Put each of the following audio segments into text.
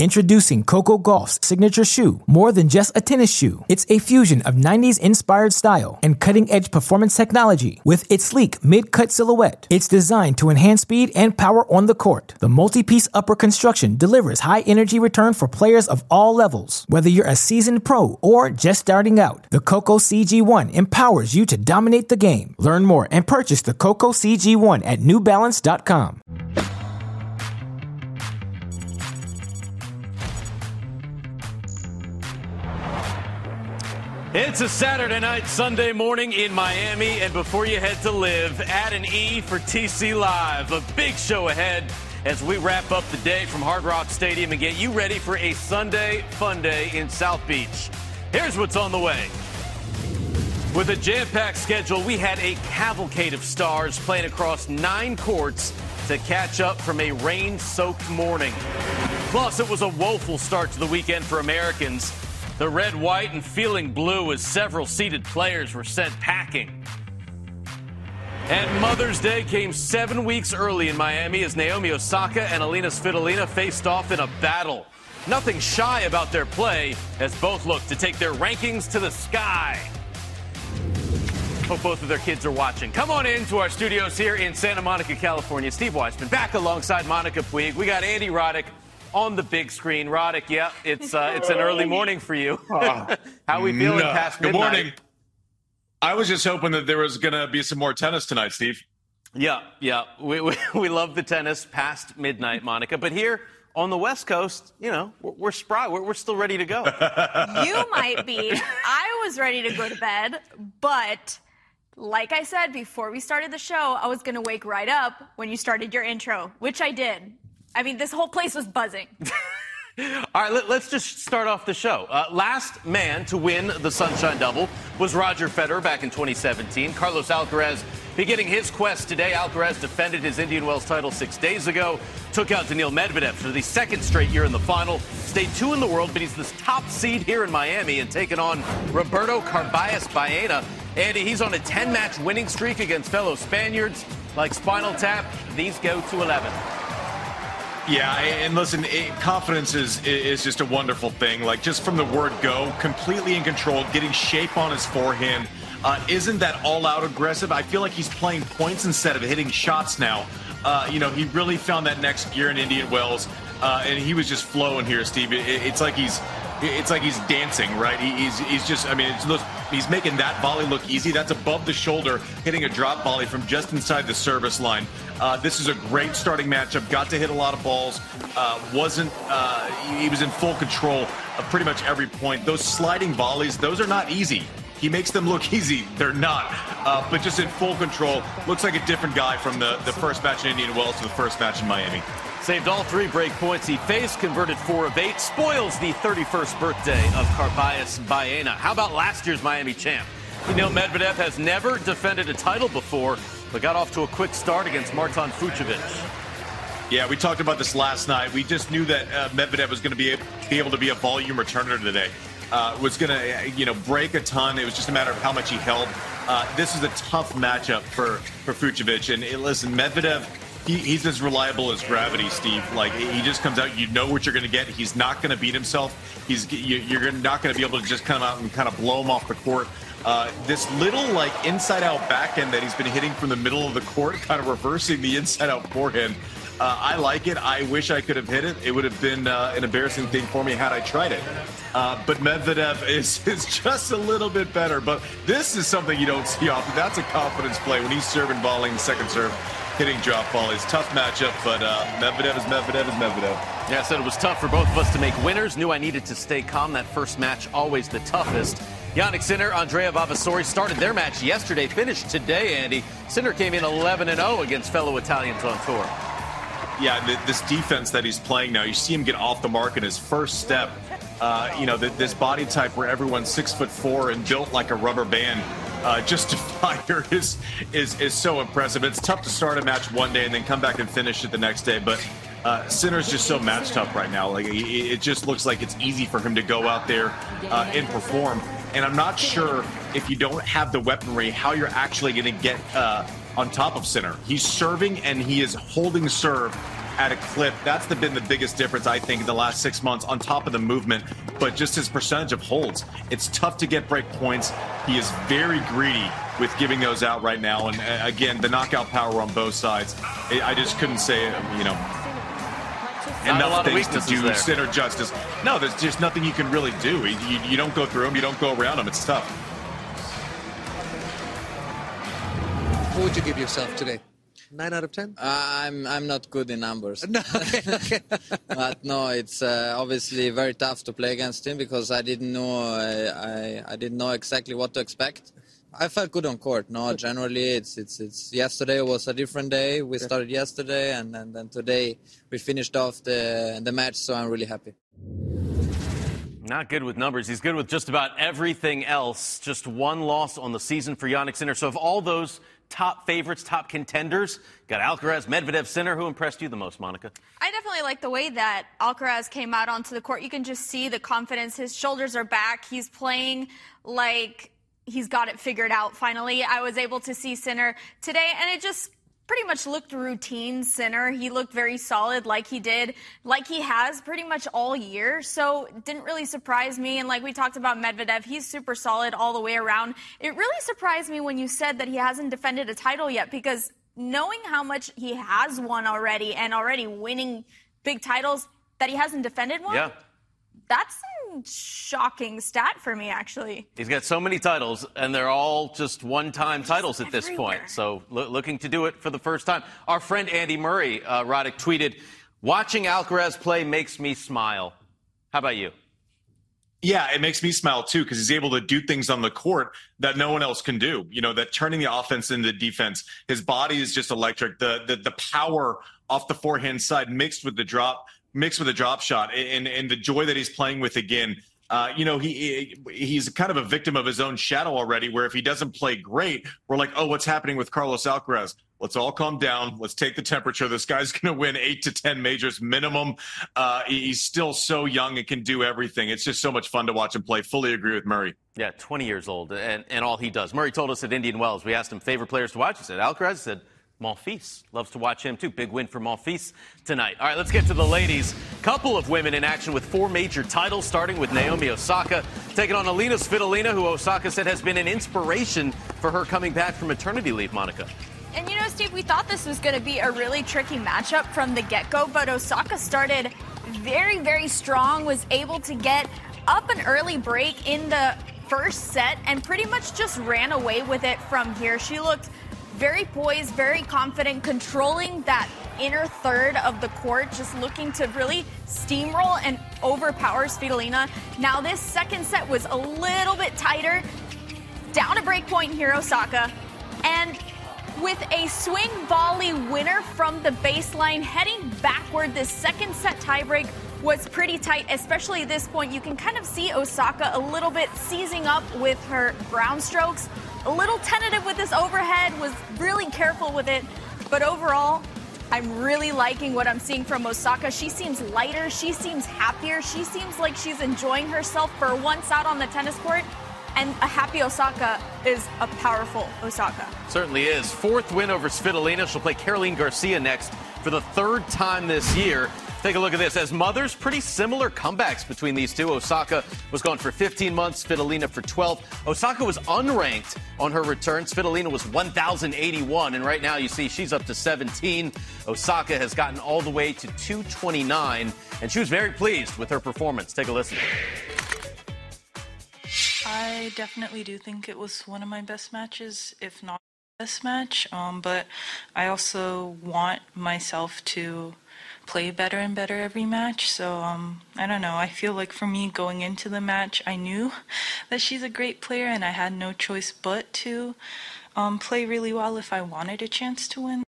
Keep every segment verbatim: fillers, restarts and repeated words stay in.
Introducing Coco Gauff's signature shoe, more than just a tennis shoe. It's a fusion of nineties-inspired style and cutting-edge performance technology. With its sleek mid-cut silhouette, it's designed to enhance speed and power on the court. The multi-piece upper construction delivers high-energy return for players of all levels. Whether you're a seasoned pro or just starting out, the Coco C G one empowers you to dominate the game. Learn more and purchase the Coco C G one at new balance dot com. It's a Saturday night, Sunday morning in Miami, and before you head to live, add an E for T C Live. A big show ahead as we wrap up the day from Hard Rock Stadium and get you ready for a Sunday fun day in South Beach. Here's what's on the way. With a jam-packed schedule, we had a cavalcade of stars playing across nine courts to catch up from a rain-soaked morning. Plus, it was a woeful start to the weekend for Americans. The red, white, and feeling blue as several seeded players were sent packing. And Mother's Day came seven weeks early in Miami as Naomi Osaka and Alina Svitolina faced off in a battle. Nothing shy about their play as both look to take their rankings to the sky. Hope both of their kids are watching. Come on into our studios here in Santa Monica, California. Steve Weissman back alongside Monica Puig. We got Andy Roddick on the big screen. Roddick, yeah, it's uh, it's an early morning for you. How are we feeling no. past midnight? midnight? Good morning. I was just hoping that there was going to be some more tennis tonight, Steve. Yeah, yeah. We, we, we love the tennis past midnight, Monica. But here on the West Coast, you know, we're, we're spry. We're, we're still ready to go. You might be. I was ready to go to bed, but like I said before we started the show, I was going to wake right up when you started your intro, which I did. I mean, this whole place was buzzing. All right, let, let's just start off the show. Uh, last man to win the Sunshine Double was Roger Federer back in twenty seventeen. Carlos Alcaraz beginning his quest today. Alcaraz defended his Indian Wells title six days ago, took out Daniil Medvedev for the second straight year in the final, stayed two in the world, but he's the top seed here in Miami and taking on Roberto Carballes Baena. Andy, he's on a ten-match winning streak against fellow Spaniards. Like Spinal Tap, these go to eleven. Yeah, and listen, it, confidence is is just a wonderful thing. Like, just from the word go, completely in control, getting shape on his forehand. Uh, isn't that all-out aggressive? I feel like he's playing points instead of hitting shots now. Uh, you know, he really found that next gear in Indian Wells, uh, and he was just flowing here, Steve. It, it's like he's it's like he's dancing, right? He, he's he's just, I mean, it's, look, he's making that volley look easy. That's above the shoulder, hitting a drop volley from just inside the service line. Uh, this is a great starting matchup. Got to hit a lot of balls. Uh, wasn't uh, he was in full control of pretty much every point. Those sliding volleys, those are not easy. He makes them look easy. They're not. Uh, but just in full control. Looks like a different guy from the, the first match in Indian Wells to the first match in Miami. Saved all three break points he faced, converted four of eight, spoils the thirty-first birthday of Carballes Baena. How about last year's Miami champ? Daniil Medvedev has never defended a title before, but got off to a quick start against Marton Fucsovics. Yeah, we talked about this last night. We just knew that uh, Medvedev was going to be, be able to be a volume returner today. Uh, was going to, you know, break a ton. It was just a matter of how much he held. Uh, this is a tough matchup for, for Fucsovics. And, and listen, Medvedev, he, he's as reliable as gravity, Steve. Like, he just comes out, you know what you're going to get. He's not going to beat himself. He's you, You're not going to be able to just come out and kind of blow him off the court. Uh, this little, like, inside-out backhand that he's been hitting from the middle of the court, kind of reversing the inside-out forehand. Uh, I like it. I wish I could have hit it. It would have been uh, an embarrassing thing for me had I tried it. Uh, but Medvedev is, is just a little bit better. But this is something you don't see often. That's a confidence play when he's serving, volleying, second serve, hitting drop volleys. Tough matchup, but uh, Medvedev is Medvedev is Medvedev. Yeah, I said it was tough for both of us to make winners. Knew I needed to stay calm. That first match, always the toughest. Jannik Sinner, Andrea Vavasori started their match yesterday, finished today, Andy. Sinner came in eleven and oh against fellow Italians on tour. Yeah, this defense that he's playing now, you see him get off the mark in his first step. Uh, you know, this body type where everyone's six foot four and built like a rubber band, uh, just to fire is, is is so impressive. It's tough to start a match one day and then come back and finish it the next day. But uh, Sinner's just so match tough right now. Like, it just looks like it's easy for him to go out there uh, and perform. And I'm not sure, if you don't have the weaponry, how you're actually going to get uh, on top of Sinner. He's serving and he is holding serve at a clip. That's the, been the biggest difference, I think, in the last six months, on top of the movement, but just his percentage of holds. It's tough to get break points. He is very greedy with giving those out right now. And uh, again, the knockout power on both sides. I just couldn't say, you know, enough things to do there. Sinner justice. No, there's just nothing you can really do. You, you don't go through them. You don't go around them. It's tough. What would you give yourself today? Nine out of ten? Uh, I'm I'm not good in numbers. No, okay, okay. But no, it's uh, obviously very tough to play against him because I didn't know I, I I didn't know exactly what to expect. I felt good on court. No, generally it's it's it's. Yesterday was a different day. We started yesterday, and and then today we finished off the the match. So I'm really happy. Not good with numbers. He's good with just about everything else. Just one loss on the season for Jannik Sinner. So of all those top favorites, top contenders, got Alcaraz, Medvedev, Sinner. Who impressed you the most, Monica? I definitely like the way that Alcaraz came out onto the court. You can just see the confidence. His shoulders are back. He's playing like he's got it figured out finally. I was able to see Sinner today, and it just pretty much looked routine. Sinner, he looked very solid like he did, like he has pretty much all year. So it didn't really surprise me. And like we talked about Medvedev, he's super solid all the way around. It really surprised me when you said that he hasn't defended a title yet, because knowing how much he has won already and already winning big titles, that he hasn't defended one, yeah. That's a shocking stat for me, actually. He's got so many titles, and they're all just one-time titles at everywhere. this point. So lo- looking to do it for the first time. Our friend Andy Murray, uh, Roddick, tweeted, "Watching Alcaraz play makes me smile." How about you? Yeah, it makes me smile, too, because he's able to do things on the court that no one else can do. You know, that turning the offense into defense. His body is just electric. The the, the power off the forehand side mixed with the drop, mixed with a drop shot, and, and the joy that he's playing with again. Uh, you know, he he's kind of a victim of his own shadow already, where if he doesn't play great, we're like, oh, what's happening with Carlos Alcaraz? Let's all calm down. Let's take the temperature. This guy's going to win eight to ten majors minimum. Uh, he's still so young and can do everything. It's just so much fun to watch him play. Fully agree with Murray. Yeah, twenty years old, and, and all he does. Murray told us at Indian Wells, we asked him favorite players to watch. He said Alcaraz. He said Monfils. Loves to watch him, too. Big win for Monfils tonight. All right, let's get to the ladies. Couple of women in action with four major titles, starting with Naomi Osaka, taking on Alina Svitolina, who Osaka said has been an inspiration for her coming back from maternity leave, Monica. And you know, Steve, we thought this was going to be a really tricky matchup from the get-go, but Osaka started very, very strong, was able to get up an early break in the first set, and pretty much just ran away with it from here. She looked very poised, very confident, controlling that inner third of the court, just looking to really steamroll and overpower Svitolina. Now this second set was a little bit tighter, down a break point here, Osaka, and with a swing volley winner from the baseline, heading backward, this second set tiebreak was pretty tight, especially at this point. You can kind of see Osaka a little bit seizing up with her ground strokes, a little tentative with this overhead, was really careful with it. But overall, I'm really liking what I'm seeing from Osaka. She seems lighter, she seems happier, she seems like she's enjoying herself for once out on the tennis court. And a happy Osaka is a powerful Osaka. Certainly is. Fourth win over Svitolina. She'll play Caroline Garcia next for the third time this year. Take a look at this. As mothers, pretty similar comebacks between these two. Osaka was gone for fifteen months, Svitolina for twelve. Osaka was unranked on her return. Svitolina was one thousand eighty-one, and right now you see she's up to seventeen. Osaka has gotten all the way to two twenty-nine, and she was very pleased with her performance. Take a listen. I definitely do think it was one of my best matches, if not the best match. Um, but I also want myself to play better and better every match. So um, I don't know. I feel like for me going into the match, I knew that she's a great player and I had no choice but to um, play really well if I wanted a chance to win.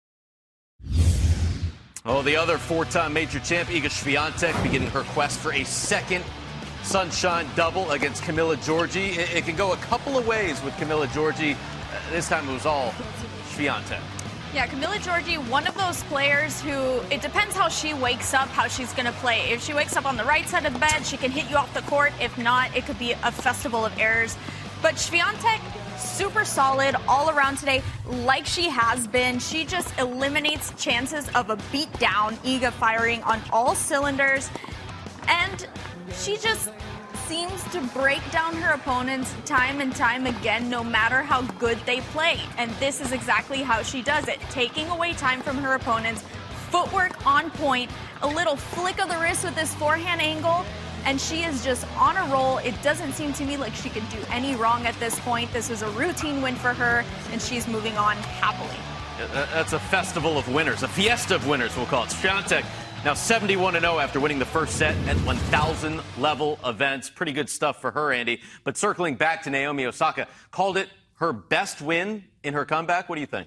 Oh, the other four-time major champ, Iga Swiatek, beginning her quest for a second Sunshine double against Camila Giorgi. It, it can go a couple of ways with Camila Giorgi. Uh, this time it was all Swiatek. Yeah, Camila Giorgi, one of those players who, it depends how she wakes up, how she's going to play. If she wakes up on the right side of the bed, she can hit you off the court. If not, it could be a festival of errors. But Swiatek, super solid all around today, like she has been. She just eliminates chances of a beatdown. Iga firing on all cylinders. And she just seems to break down her opponents time and time again, no matter how good they play. And this is exactly how she does it, taking away time from her opponents, footwork on point, a little flick of the wrist with this forehand angle, and she is just on a roll. It doesn't seem to me like she can do any wrong at this point. This was a routine win for her, and she's moving on happily. That's a festival of winners, a fiesta of winners, we'll call it. Swiatek now seventy-one and oh after winning the first set at one thousand level events. Pretty good stuff for her, Andy. But circling back to Naomi Osaka, called it her best win in her comeback. What do you think?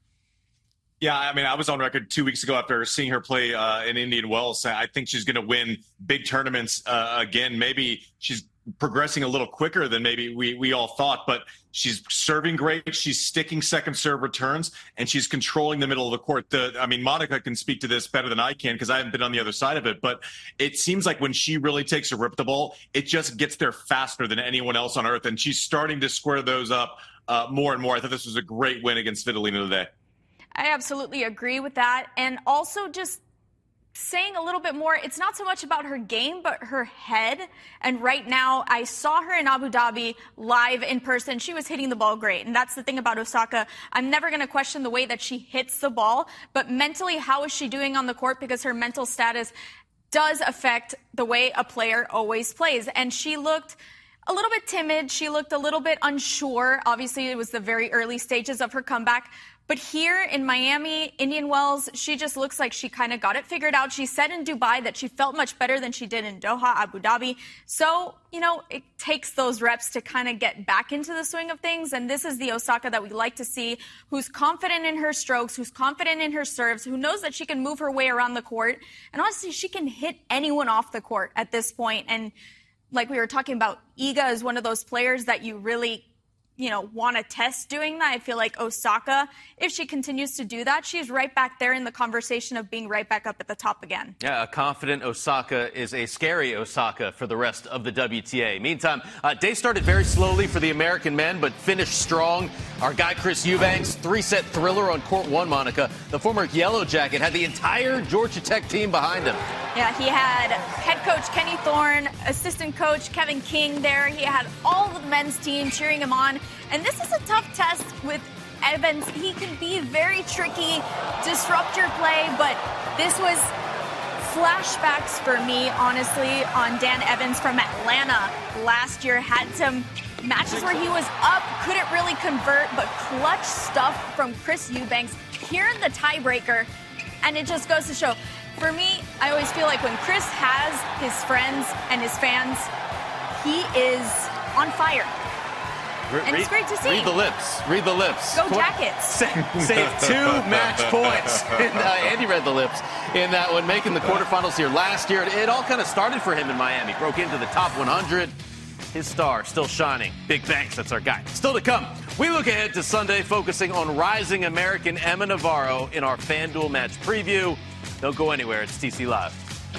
Yeah, I mean, I was on record two weeks ago after seeing her play uh, in Indian Wells. I think she's going to win big tournaments uh, again. Maybe she's progressing a little quicker than maybe we, we all thought, but she's serving great. She's sticking second serve returns, and she's controlling the middle of the court. The, I mean, Monica can speak to this better than I can because I haven't been on the other side of it, but it seems like when she really takes a rip the ball, it just gets there faster than anyone else on earth, and she's starting to square those up uh, more and more. I thought this was a great win against Svitolina today. I absolutely agree with that. And also just saying a little bit more, it's not so much about her game, but her head. And right now, I saw her in Abu Dhabi live in person. She was hitting the ball great. And that's the thing about Osaka. I'm never going to question the way that she hits the ball, but mentally, how is she doing on the court? Because her mental status does affect the way a player always plays. And she looked a little bit timid. She looked a little bit unsure. Obviously, it was the very early stages of her comeback. But here in Miami, Indian Wells, she just looks like she kind of got it figured out. She said in Dubai that she felt much better than she did in Doha, Abu Dhabi. So, you know, it takes those reps to kind of get back into the swing of things. And this is the Osaka that we like to see, who's confident in her strokes, who's confident in her serves, who knows that she can move her way around the court. And honestly, she can hit anyone off the court at this point. And like we were talking about, Iga is one of those players that you really you know, want to test doing that. I feel like Osaka, if she continues to do that, she's right back there in the conversation of being right back up at the top again. Yeah, a confident Osaka is a scary Osaka for the rest of the W T A. Meantime, uh, day started very slowly for the American men, but finished strong. Our guy Chris Eubanks, three-set thriller on court one, Monica. The former Yellow Jacket had the entire Georgia Tech team behind him. Yeah, he had head coach Kenny Thorne, assistant coach Kevin King there. He had all the men's team cheering him on. And this is a tough test with Evans. He can be very tricky, disrupt your play, but this was flashbacks for me, honestly, on Dan Evans from Atlanta last year. Had some matches where he was up, couldn't really convert, but clutch stuff from Chris Eubanks here in the tiebreaker. And it just goes to show, for me, I always feel like when Chris has his friends and his fans, he is on fire. Re- and read, it's great to see. Read the lips. Read the lips. Go Jackets. Save, save two match points. And, uh, Andy read the lips in that one, making the quarterfinals here last year. It all kind of started for him in Miami. Broke into the top one hundred. His star still shining. Big Banks, that's our guy. Still to come, we look ahead to Sunday, focusing on rising American Emma Navarro in our FanDuel match preview. Don't go anywhere. It's T C Live.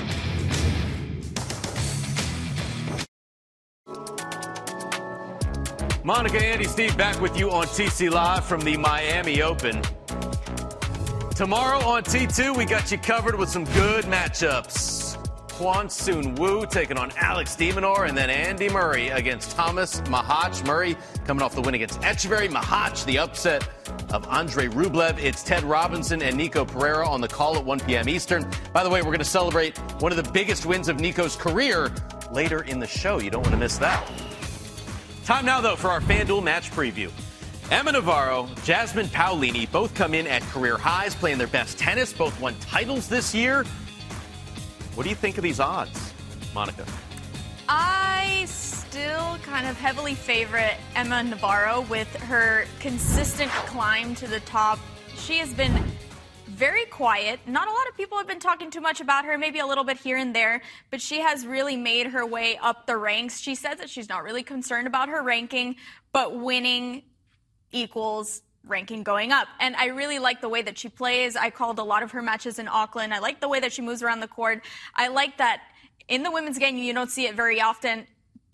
Monica, Andy, Steve back with you on T C Live from the Miami Open. Tomorrow on T two, we got you covered with some good matchups. Kwon Soon Woo taking on Alex de Minaur, and then Andy Murray against Thomas Mahach. Murray coming off the win against Echeverry. Mahach, the upset of Andre Rublev. It's Ted Robinson and Nico Pereira on the call at one p.m. Eastern. By the way, we're going to celebrate one of the biggest wins of Nico's career later in the show. You don't want to miss that. Time now, though, for our FanDuel match preview. Emma Navarro, Jasmine Paolini both come in at career highs, playing their best tennis. Both won titles this year. What do you think of these odds, Monica? I still kind of heavily favorite Emma Navarro with her consistent climb to the top. She has been very quiet. Not a lot of people have been talking too much about her, maybe a little bit here and there, but she has really made her way up the ranks. She says that she's not really concerned about her ranking, but winning equals ranking going up. And I really like the way that she plays. I called a lot of her matches in Auckland. I like the way that she moves around the court. I like that in the women's game, you don't see it very often,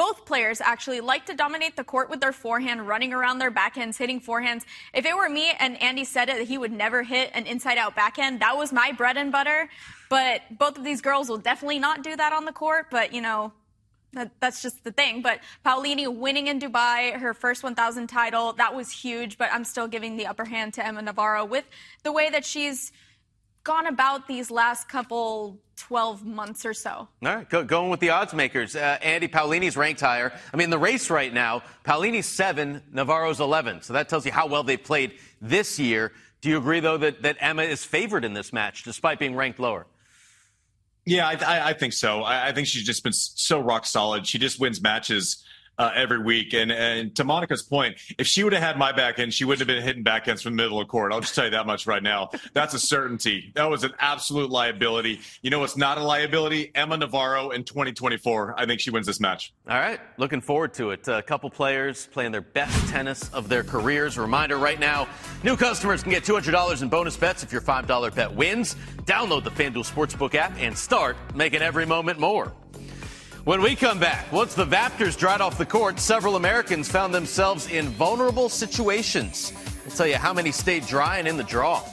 both players actually like to dominate the court with their forehand, running around their backhands, hitting forehands. If it were me and Andy said it, that he would never hit an inside-out backhand, that was my bread and butter. But both of these girls will definitely not do that on the court. But, you know, that, that's just the thing. But Paolini winning in Dubai, her first one thousand title, that was huge. But I'm still giving the upper hand to Emma Navarro with the way that she's gone about these last couple twelve months or so. All right, go, going with the odds makers. Uh, Andy, Paolini's ranked higher. I mean, the race right now, Paolini's seven, Navarro's eleven. So that tells you how well they've played this year. Do you agree, though, that, that Emma is favored in this match, despite being ranked lower? Yeah, I, I, I think so. I, I think she's just been so rock solid. She just wins matches Uh, every week. And, and to Monica's point, if she would have had my backhand, she wouldn't have been hitting backhands from the middle of the court. I'll just tell you that much right now. That's a certainty. That was an absolute liability. You know what's not a liability? Emma Navarro in twenty twenty-four. I think she wins this match. All right. Looking forward to it. A couple players playing their best tennis of their careers. A reminder right now, new customers can get two hundred dollars in bonus bets if your five dollar bet wins. Download the FanDuel Sportsbook app and start making every moment more. When we come back, once the Vaptors dried off the court, several Americans found themselves in vulnerable situations. We'll tell you how many stayed dry and in the draw.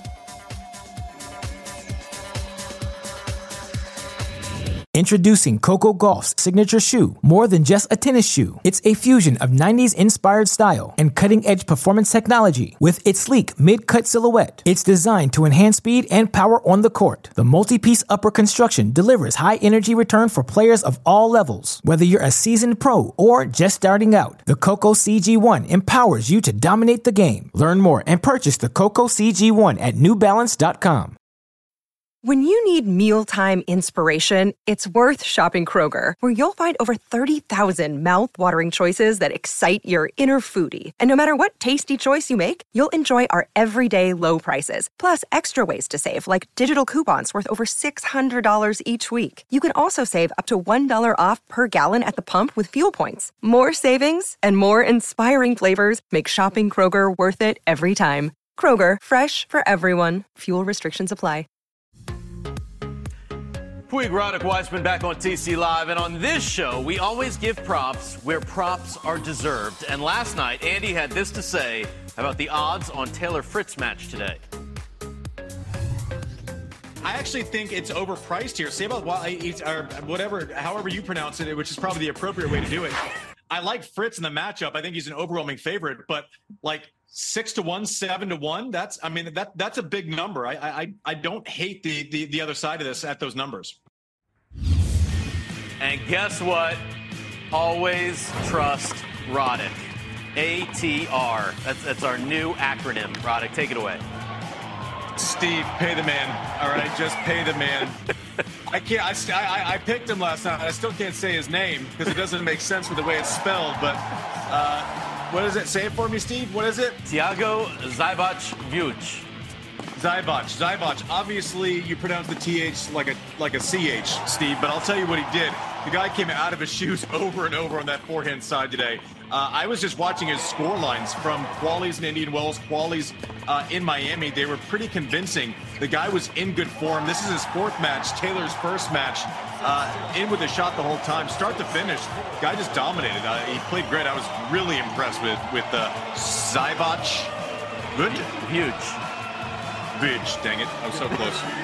Introducing Coco Gauff's signature shoe. More than just a tennis shoe, it's a fusion of nineties inspired style and cutting-edge performance technology. With its sleek mid-cut silhouette, it's designed to enhance speed and power on the court. The multi-piece upper construction delivers high-energy return for players of all levels. Whether you're a seasoned pro or just starting out, the Coco C G one empowers you to dominate the game. Learn more and purchase the Coco C G one at new balance dot com. When you need mealtime inspiration, it's worth shopping Kroger, where you'll find over thirty thousand mouth-watering choices that excite your inner foodie. And no matter what tasty choice you make, you'll enjoy our everyday low prices, plus extra ways to save, like digital coupons worth over six hundred dollars each week. You can also save up to one dollar off per gallon at the pump with fuel points. More savings and more inspiring flavors make shopping Kroger worth it every time. Kroger, fresh for everyone. Fuel restrictions apply. Puig, Roddick, Weissman back on T C Live. And on this show, we always give props where props are deserved. And last night, Andy had this to say about the odds on Taylor Fritz match today. I actually think it's overpriced here. Say about or whatever, however you pronounce it, which is probably the appropriate way to do it. I like Fritz in the matchup. I think he's an overwhelming favorite, but like six to one, seven to one. That's, I mean, that that's a big number. I I I don't hate the the, the other side of this at those numbers. And guess what? Always trust Roddick. A T R. That's that's our new acronym. Roddick, take it away. Steve, pay the man. All right, just pay the man. I can't. I, I I picked him last night. I still can't say his name because it doesn't make sense with the way it's spelled. But uh, what is it? Say it for me, Steve. What is it? Thiago Sijbovic. Sijbovic. Sijbovic. Obviously, you pronounce the T H like a like a C H, Steve. But I'll tell you what he did. The guy came out of his shoes over and over on that forehand side today. Uh, I was just watching his score lines from Qualies in Indian Wells, Qualies uh, in Miami. They were pretty convincing. The guy was in good form. This is his fourth match, Taylor's first match, uh, in with a shot the whole time, start to finish. Guy just dominated. Uh, he played great. I was really impressed with with uh, Sijbovic. Good, huge, Vidge. Dang it, I was so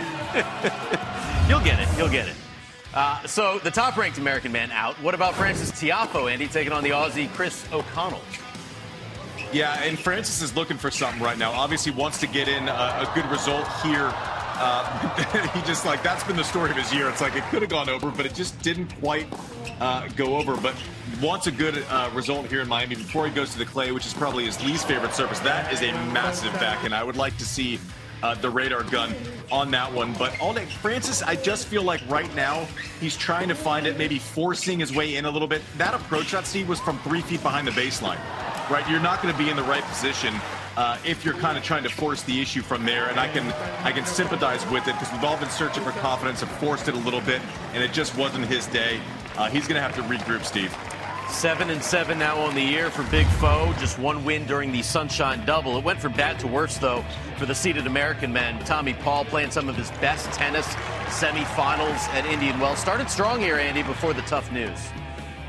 close. You'll get it. You'll get it. Uh, so the top-ranked American man out. What about Frances Tiafoe, Andy, taking on the Aussie Chris O'Connell? Yeah, and Francis is looking for something right now. Obviously wants to get in a, a good result here. Uh, he just, like, that's been the story of his year. It's like it could have gone over, but it just didn't quite uh, go over. But wants a good uh, result here in Miami before he goes to the clay, which is probably his least favorite surface. That is a massive backhand. I would like to see Uh, the radar gun on that one. But all day, Francis, I just feel like right now he's trying to find it, maybe forcing his way in a little bit. That approach shot, Steve, was from three feet behind the baseline, right? You're not going to be in the right position uh, if you're kind of trying to force the issue from there. And I can I can sympathize with it because we've all been searching for confidence and forced it a little bit, and it just wasn't his day. Uh, he's going to have to regroup, Steve. Seven and seven now on the year for Big Foe. Just one win during the Sunshine Double. It went from bad to worse, though, for the seeded American men. Tommy Paul playing some of his best tennis, semifinals at Indian Wells. Started strong here, Andy, before the tough news.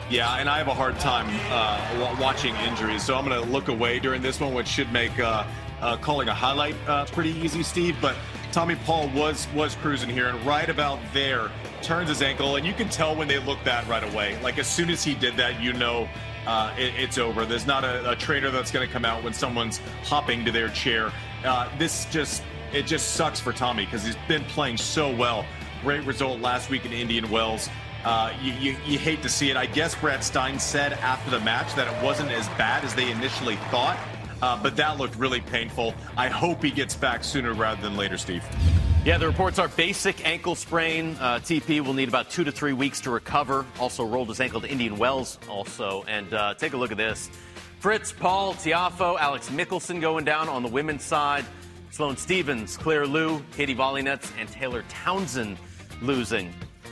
Yeah, and I have a hard time uh, watching injuries, so I'm going to look away during this one, which should make uh, uh, calling a highlight uh, pretty easy, Steve. But Tommy Paul was was cruising here, and right about there turns his ankle, and you can tell when they look that right away. Like, as soon as he did that, you know uh, it, it's over. There's not a, a trainer that's going to come out when someone's hopping to their chair. Uh, this just it just sucks for Tommy because he's been playing so well. Great result last week in Indian Wells. Uh, you, you, you hate to see it. I guess Brad Stein said after the match that it wasn't as bad as they initially thought, uh, but that looked really painful. I hope he gets back sooner rather than later, Steve. Yeah, the reports are basic ankle sprain. Uh, T P will need about two to three weeks to recover. Also rolled his ankle to Indian Wells also. And uh, take a look at this. Fritz, Paul, Tiafoe, Alex Mickelson going down on the women's side. Sloane Stephens, Claire Liu, Katie Volynets, and Taylor Townsend losing.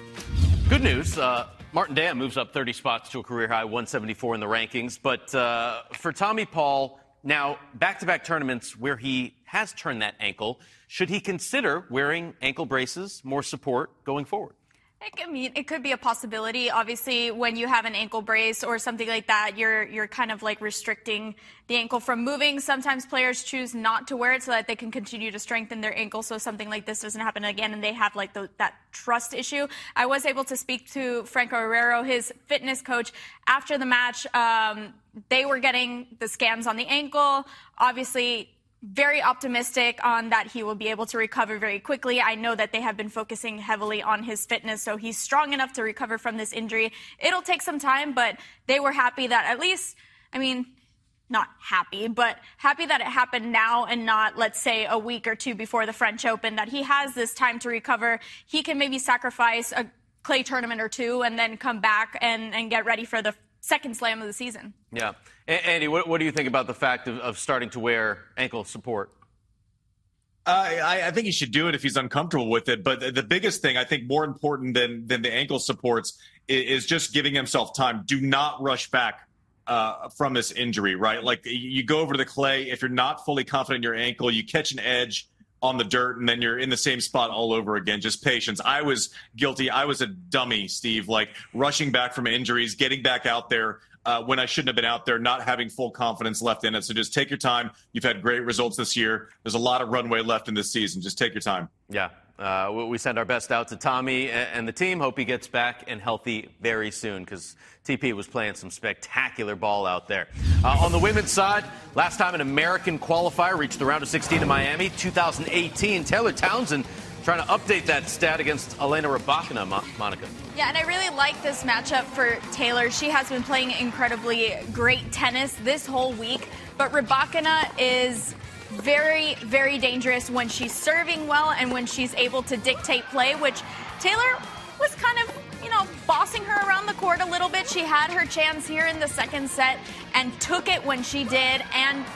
Good news, uh, Martin Damm moves up thirty spots to a career-high one seventy-four in the rankings. But uh, for Tommy Paul, now back-to-back tournaments where he has turned that ankle, should he consider wearing ankle braces, more support going forward? I mean, it could be a possibility. Obviously, when you have an ankle brace or something like that, you're you're kind of like restricting the ankle from moving. Sometimes players choose not to wear it so that they can continue to strengthen their ankle so something like this doesn't happen again and they have like the, that trust issue. I was able to speak to Franco Herrero, his fitness coach, after the match. Um, they were getting the scans on the ankle. Obviously, very optimistic on that he will be able to recover very quickly. I know that they have been focusing heavily on his fitness, so he's strong enough to recover from this injury. It'll take some time, but they were happy that at least, I mean, not happy, but happy that it happened now and not, let's say, a week or two before the French Open, that he has this time to recover. He can maybe sacrifice a clay tournament or two and then come back and, and get ready for the second slam of the season. Yeah. Andy, what, what do you think about the fact of, of starting to wear ankle support? Uh, I, I think he should do it if he's uncomfortable with it. But the biggest thing, I think more important than, than the ankle supports is, is just giving himself time. Do not rush back uh, from this injury, right? Like, you go over to the clay. If you're not fully confident in your ankle, you catch an edge on the dirt, and then you're in the same spot all over again. Just patience. I was guilty. I was a dummy, Steve, like rushing back from injuries, getting back out there uh, when I shouldn't have been out there, not having full confidence left in it. So just take your time. You've had great results this year. There's a lot of runway left in this season. Just take your time. Yeah. Uh, we send our best out to Tommy and the team. Hope he gets back and healthy very soon because T P was playing some spectacular ball out there. Uh, on the women's side, last time an American qualifier reached the round of sixteen in Miami, two thousand eighteen. Taylor Townsend trying to update that stat against Elena Rybakina, Mo- Monica. Yeah, and I really like this matchup for Taylor. She has been playing incredibly great tennis this whole week, but Rybakina is very, very dangerous when she's serving well and when she's able to dictate play, which Taylor was kind of, you know, bossing her around the court a little bit. She had her chance here in the second set and took it when she did, and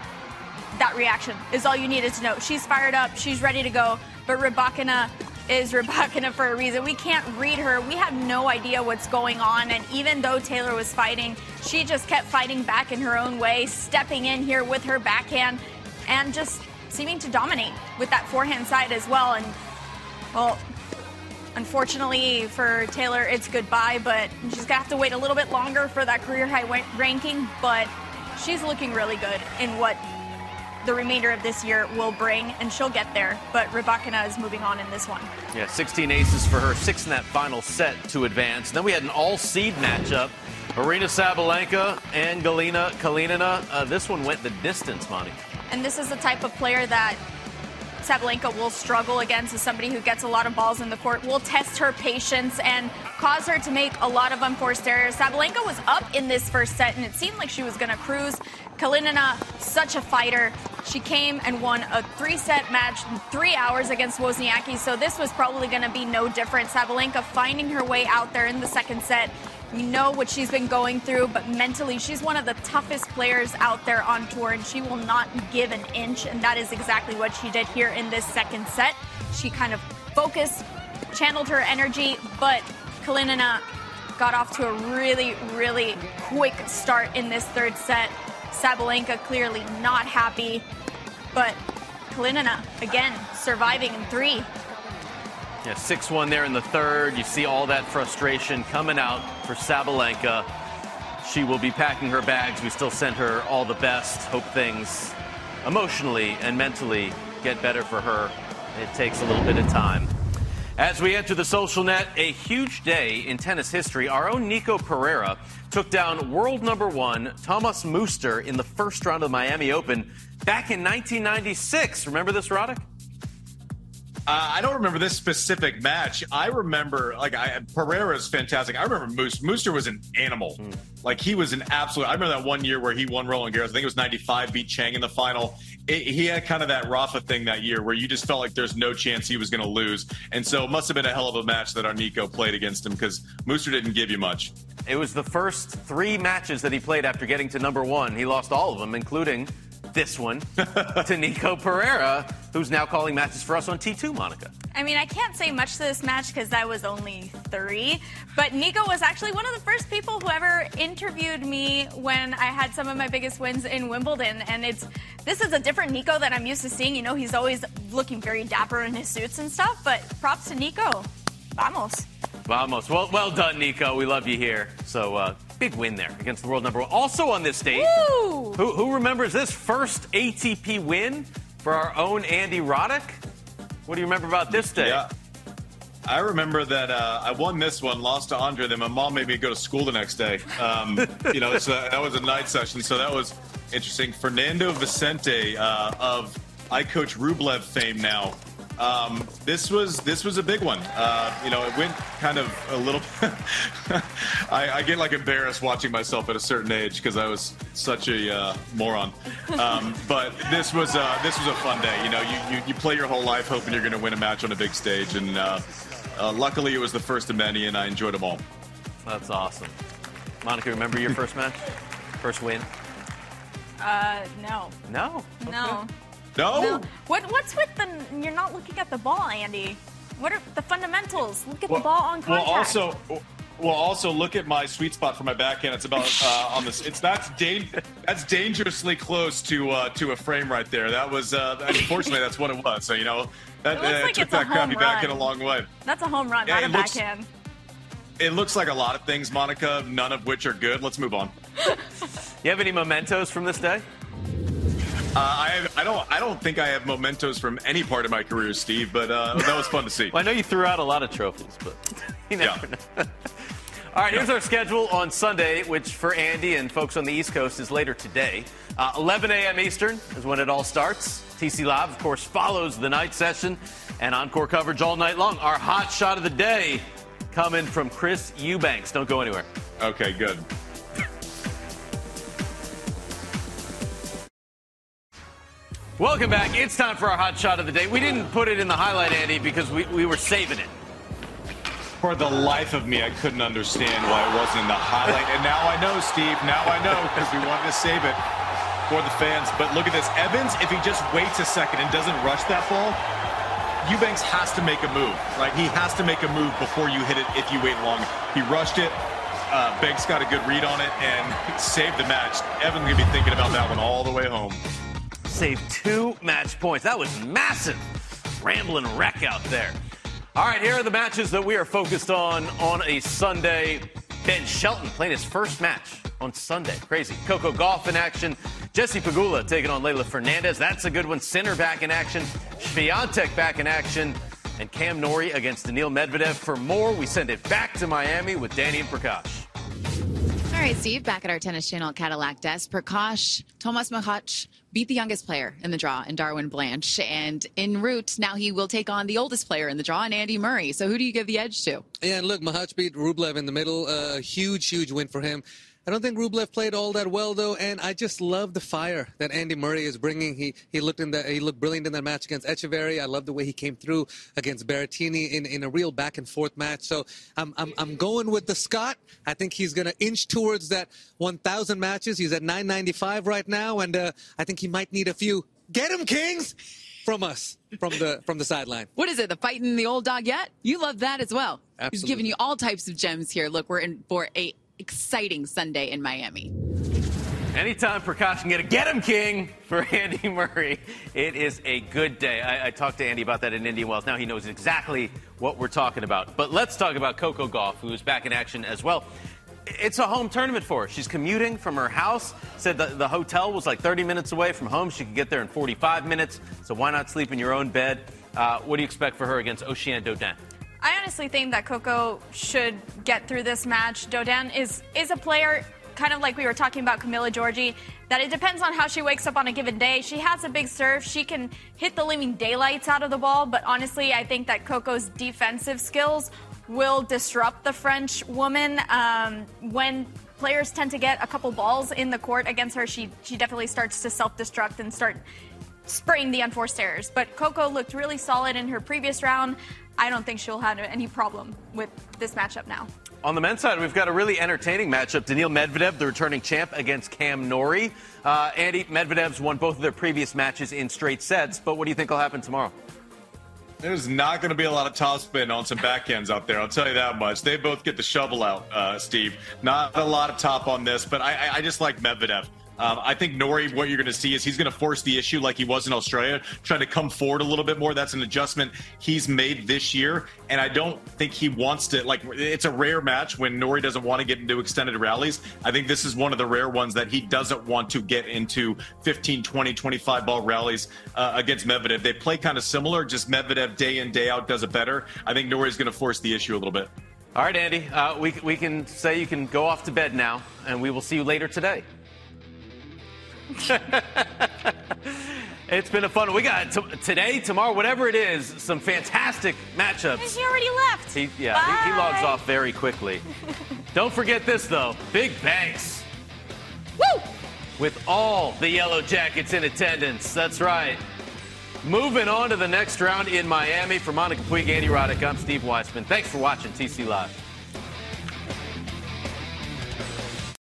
that reaction is all you needed to know. She's fired up, she's ready to go, but Rybakina is Rybakina for a reason. We can't read her. We have no idea what's going on, and even though Taylor was fighting, she just kept fighting back in her own way, stepping in here with her backhand and just seeming to dominate with that forehand side as well. And, well, unfortunately for Taylor, it's goodbye, but she's going to have to wait a little bit longer for that career-high ranking, but she's looking really good in what the remainder of this year will bring, and she'll get there. But Rybakina is moving on in this one. Yeah, sixteen aces for her, six in that final set to advance. Then we had an all-seed matchup. Aryna Sabalenka and Galina Kalinina. Uh, this one went the distance, Monty. And this is the type of player that Sabalenka will struggle against, as somebody who gets a lot of balls in the court, will test her patience and cause her to make a lot of unforced errors. Sabalenka was up in this first set, and it seemed like she was going to cruise. Kalinina, such a fighter. She came and won a three-set match in three hours against Wozniacki, so this was probably going to be no different. Sabalenka finding her way out there in the second set. We know what she's been going through, but mentally, she's one of the toughest players out there on tour, and she will not give an inch, and that is exactly what she did here in this second set. She kind of focused, channeled her energy, but Kalinina got off to a really, really quick start in this third set. Sabalenka clearly not happy, but Kalinina, again, surviving in three. Yeah, six one there in the third. You see all that frustration coming out for Sabalenka. She will be packing her bags. We still send her all the best. Hope things emotionally and mentally get better for her. It takes a little bit of time. As we enter the social net, a huge day in tennis history. Our own Nico Pereira took down world number one Thomas Muster in the first round of the Miami Open back in nineteen ninety-six. Remember this, Roddick? Uh, I don't remember this specific match. I remember, like, I, Pereira's fantastic. I remember Moose. Mooster was an animal. Mm. Like, he was an absolute. I remember that one year where he won Roland Garros. I think it was ninety-five, beat Chang in the final. It, he had kind of that Rafa thing that year where you just felt like there's no chance he was going to lose. And so it must have been a hell of a match that our Nico played against him because Mooster didn't give you much. It was the first three matches that he played after getting to number one. He lost all of them, including this one to Nico Pereira, who's now calling matches for us on T two, Monica. I mean, I can't say much to this match because I was only three, but Nico was actually one of the first people who ever interviewed me when I had some of my biggest wins in Wimbledon, and it's this is a different Nico that I'm used to seeing. You know, he's always looking very dapper in his suits and stuff, but props to Nico. Vamos. Vamos. Well, well done, Nico. We love you here. So, uh, big win there against the world number one. Also on this date, who, who remembers this first A T P win for our own Andy Roddick? What do you remember about this day? Yeah. I remember that uh, I won this one, lost to Andre, then my mom made me go to school the next day. Um, you know, so that was a night session, so that was interesting. Fernando Vicente uh, of I Coach Rublev fame now. Um, this was this was a big one. Uh, you know, it went kind of a little. I, I get like embarrassed watching myself at a certain age because I was such a uh, moron. Um, but this was uh, this was a fun day. You know, you, you you play your whole life hoping you're going to win a match on a big stage, and uh, uh, luckily it was the first of many, and I enjoyed them all. That's awesome. Monica, remember your first match, first win? Uh, no. No. Okay. No. No? no. What What's with the? You're not looking at the ball, Andy. What are the fundamentals? Look at well, the ball on contact. Well, also, well, also look at my sweet spot for my backhand. It's about uh, on this. It's that's da- that's dangerously close to uh, to a frame right there. That was uh, unfortunately that's what it was. So you know that it looks uh, like took it's that a home crappy run. backhand a long way. That's a home run, yeah, not a looks, backhand. It looks like a lot of things, Monica. None of which are good. Let's move on. You have any mementos from this day? Uh, I have, I don't I don't think I have mementos from any part of my career, Steve, but uh, that was fun to see. Well, I know you threw out a lot of trophies, but you never yeah. know. All right, here's our schedule on Sunday, which for Andy and folks on the East Coast is later today. Uh, eleven a.m. Eastern is when it all starts. T C Live, of course, follows the night session and encore coverage all night long. Our hot shot of the day coming from Chris Eubanks. Don't go anywhere. Okay, good. Welcome back. It's time for our hot shot of the day. We didn't put it in the highlight, Andy, because we, we were saving it. For the life of me, I couldn't understand why it wasn't in the highlight. And now I know, Steve. Now I know, because we wanted to save it for the fans. But look at this. Evans, if he just waits a second and doesn't rush that ball, Eubanks has to make a move, right? He has to make a move before you hit it if you wait long. He rushed it. Uh, Banks got a good read on it and saved the match. Evans going to be thinking about that one all the way home. Saved two match points. That was massive. Rambling wreck out there. All right, here are the matches that we are focused on on a Sunday. Ben Shelton playing his first match on Sunday. Crazy. Coco Gauff in action. Jessie Pegula taking on Leylah Fernandez. That's a good one. Sinner back in action. Swiatek back in action. And Cam Norrie against Daniil Medvedev. For more, we send it back to Miami with Danny and Prakash. All right, Steve, back at our Tennis Channel Cadillac desk. Prakash, Tomas Machac beat the youngest player in the draw in Darwin Blanche. And en route, now he will take on the oldest player in the draw, in Andy Murray. So who do you give the edge to? Yeah, and look, Machac beat Rublev in the middle. A uh, huge, huge win for him. I don't think Rublev played all that well, though, and I just love the fire that Andy Murray is bringing. He he looked in the he looked brilliant in that match against Echeverry. I love the way he came through against Berrettini in, in a real back and forth match. So I'm I'm I'm going with the Scot. I think he's going to inch towards that one thousand matches. He's at nine ninety-five right now, and uh, I think he might need a few. Get him, Kings! From us, from the from the sideline. What is it, the fighting the old dog yet? You love that as well. Absolutely. He's giving you all types of gems here. Look, we're in for a exciting Sunday in Miami. Anytime Prakash can get a get him king for Andy Murray, it is a good day. I, I talked to Andy about that in Indian Wells. Now he knows exactly what we're talking about. But let's talk about Coco Gauff, who is back in action as well. It's a home tournament for her. She's commuting from her house. Said the, the hotel was like thirty minutes away from home. She could get there in forty-five minutes. So why not sleep in your own bed? Uh, what do you expect for her against Oceane Dodin? I honestly think that Coco should get through this match. Dodin is is a player, kind of like we were talking about Camila Giorgi, that it depends on how she wakes up on a given day. She has a big serve. She can hit the living daylights out of the ball. But honestly, I think that Coco's defensive skills will disrupt the French woman. Um, when players tend to get a couple balls in the court against her, she she definitely starts to self-destruct and start spraying the unforced errors. But Coco looked really solid in her previous round. I don't think she'll have any problem with this matchup now. On the men's side, we've got a really entertaining matchup. Daniil Medvedev, the returning champ, against Cam Norrie. Uh, Andy, Medvedev's won both of their previous matches in straight sets, but what do you think will happen tomorrow? There's not going to be a lot of topspin on some backhands out there. I'll tell you that much. They both get the shovel out, uh, Steve. Not a lot of top on this, but I, I just like Medvedev. Um, I think Norrie, what you're going to see is he's going to force the issue like he was in Australia, trying to come forward a little bit more. That's an adjustment he's made this year. And I don't think he wants to, like, it's a rare match when Norrie doesn't want to get into extended rallies. I think this is one of the rare ones that he doesn't want to get into fifteen, twenty, twenty-five ball rallies uh, against Medvedev. They play kind of similar, just Medvedev day in, day out does it better. I think Norrie's going to force the issue a little bit. All right, Andy, uh, we, we can say you can go off to bed now, and we will see you later today. It's been a fun. We got t- today, tomorrow, whatever it is, some fantastic matchups. He already left. He, yeah, he, he logs off very quickly. Don't forget this, though. Big Banks. Woo! With all the Yellow Jackets in attendance. That's right. Moving on to the next round in Miami. For Monica Puig, Andy Roddick, I'm Steve Weissman. Thanks for watching T C Live.